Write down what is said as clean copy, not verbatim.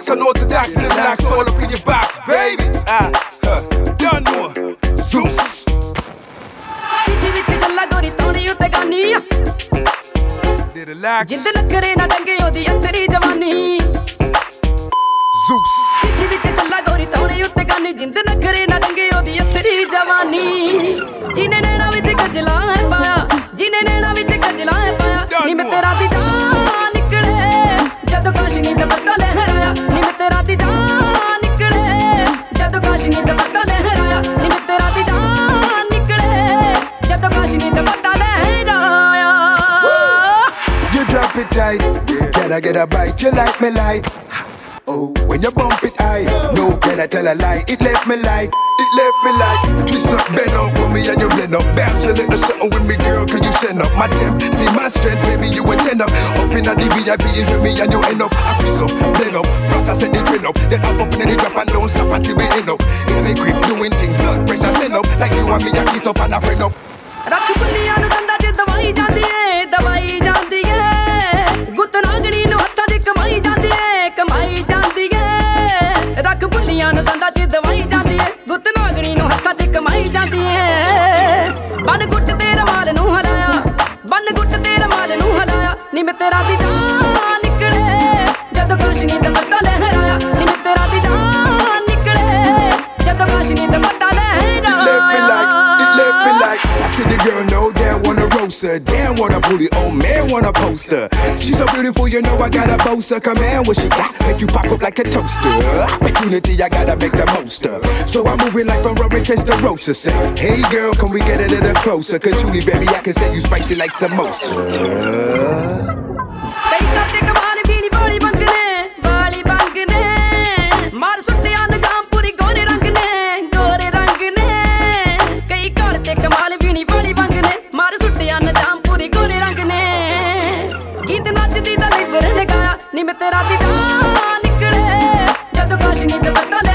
Max unorthodox, relax, all up in your box, baby. Don't know. Zeus. City with challa gori toni utte gaani. Relax. Jind nakre na dange odi anteri jawani. Zeus. City with challa gori toni utte gaani. Jind nakre na dange odi anteri jawani. Jine nena with kajla hai paya. Jine nena with kajla hai paya. Ni me tera di jaan nikle. Jado kashini dupatta lehraya. Ni me tera di jaan nikle. Jado kashini dupatta lehraya. Ni me tera di jaan nikle. Jado kashini dupatta lehraya. You drop it tight, can I get a bite? You like me like? Oh, when you bump it high, no, can I tell a lie? It left me like, twist up, bend up, put me and you blend up. Bounce a little something with me, girl, can you send up my temp? See my strength, baby, you attend up. Up in the VIP is with me and you end up. I twist up, blend up, plus I set the train up. Then I'm up in the drop and don't stop until we end up. In the grip, doing things, blood pressure send up. Like you and me, I kiss up and I friend up. ਰੱਖ ਪੁੱਲੀਆਂ ਨੂੰ ਦੰਦਾਂ 'ਚ ਦਵਾਈ ਜਾਂਦੀ ਏ ਦਵਾਈ ਜਾਂਦੀ ਏ ਗੁੱਤ ਨਾਗਣੀ ਨੂੰ ਹੱਥਾਂ 'ਚ ਕਮਾਈ ਜਾਂਦੀ ਏ ਕਮਾਈ ਜਾਂਦੀ ਏ ਰੱਖ ਪੁੱਲੀਆਂ ਨੂੰ ਦੰਦਾਂ 'ਚ ਦਵਾਈ ਜਾਂਦੀ ਏ ਗੁੱਤ ਨਾਗਣੀ ਨੂੰ ਹੱਥਾਂ 'ਚ ਕਮਾਈ ਜਾਂਦੀ ਏ ਬੰਨ ਗੁੱਟ ਤੇ ਰਮਾਲ ਨੂੰ ਹਲਾਇਆ ਬੰਨ ਗੁੱਟ ਤੇ ਰਮਾਲ ਨੂੰ ਹਲਾਇਆ ਨੀ ਮੈਂ ਤੇਰਾ ਦੀ ਜਾਨ ਨਿਕਲੇ ਜਦੋਂ ਕਾਸ਼ਨੀ ਦਾ ਪੱਤਾ ਲਹਿਰਾਇਆ ਨੀ ਮੈਂ ਤੇਰਾ ਦੀ ਜਾਨ ਨਿਕਲੇ ਜਦੋਂ ਕਾਸ਼ਨੀ ਦਾ ਪੱਤਾ I see the girl, no, damn wanna roast her. Damn wanna booty, oh man wanna post her. She's so beautiful, you know I gotta boast her. Come on, what she got? Make you pop up like a toaster. Opportunity, I gotta make the most of. So I'm moving like Ferrari Testarossa. Say, hey girl, can we get a little closer? Cause Julie, baby, I can say you spicy like samosa. गीत नचदी दा labour ने गाया नी मैं तेरा दी जान निकले जदों काशनी ते पट्टा